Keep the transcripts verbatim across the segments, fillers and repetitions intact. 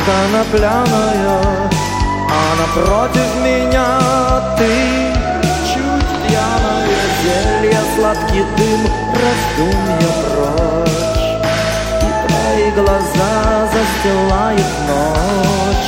конопляная, а напротив меня ты, чуть пьяная, зелье, сладкий дым, раздумья прочь, и твои глаза застилает ночь.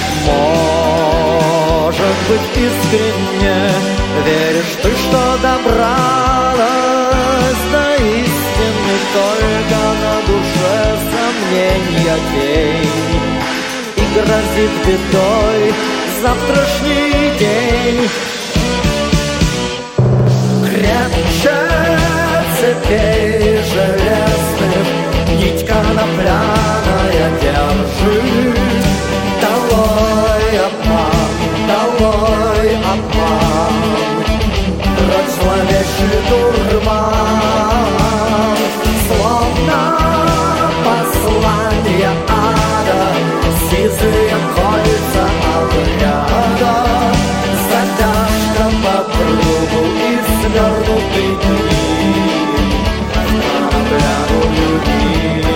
Может быть, искренне веришь ты, что добралась до истины, только на душе сомнения тень, и грозит бедой завтрашний день. Крепче цепей железных нить конопляная держит. Долой обман, долой обман, прочь зловещий дурман, словно послание ада, сизые кольца обряда, затяжка по кругу и свернутый дни, конопляную нить.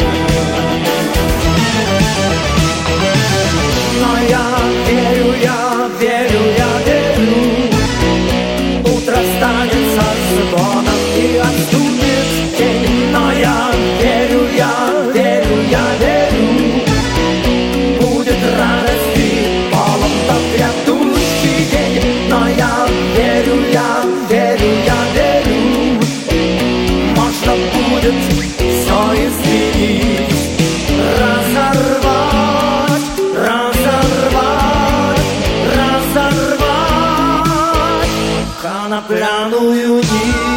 Но я верю, я верю, я верю, утро станет со звоном и отступит тень. Но я верю, я верю, я верю, будет радость и полон тот грядущий день. Но я верю, я верю, я верю, можно будет все изменить, разорвать, разорвать, разорвать конопляную нить.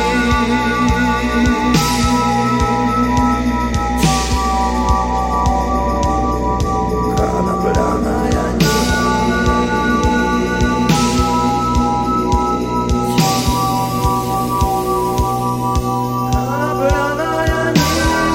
Конопляная нить. Конопляная нить.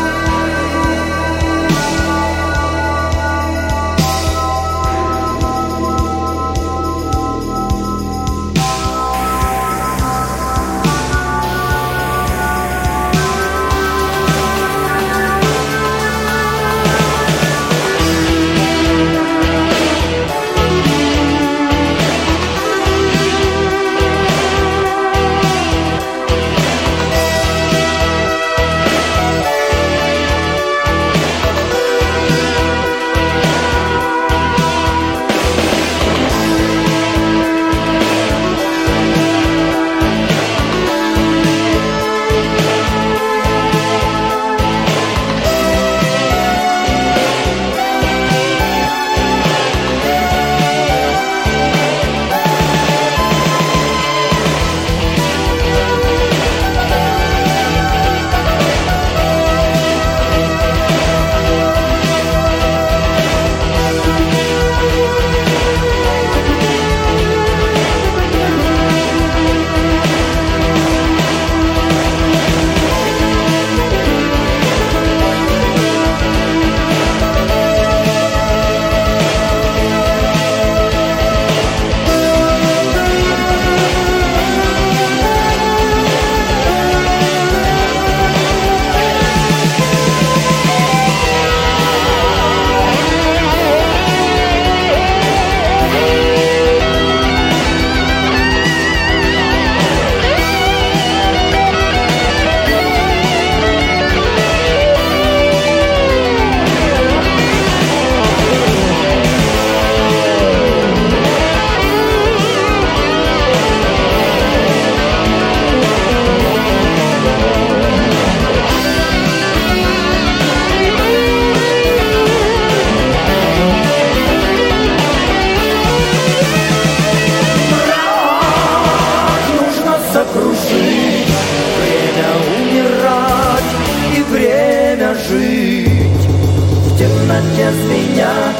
жить. В темноте звенят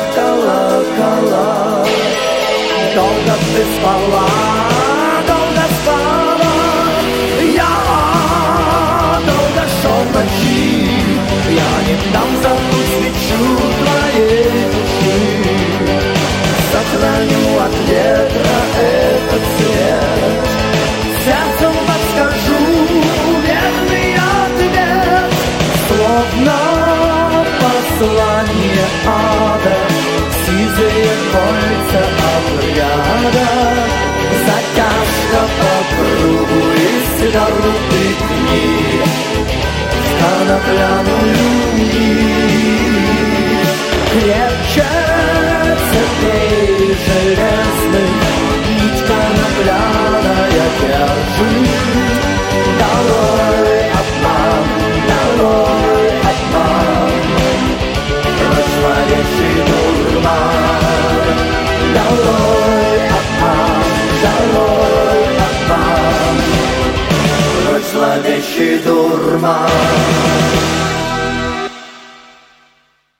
колокола. Долго ты спала, долго спала, я долго шел ночи. Я не дам задуть свечу твоей души. Сохраню от ветра этот цвет, сердцем подскажу верный ответ. Словно послание ада, желтых дней в конопляную нить. Крепче цепей железных нить конопляная держит. Долой обман, долой обман, прочь зловещий дурман. Долой обман, долой обман, прочь зловещий дурман.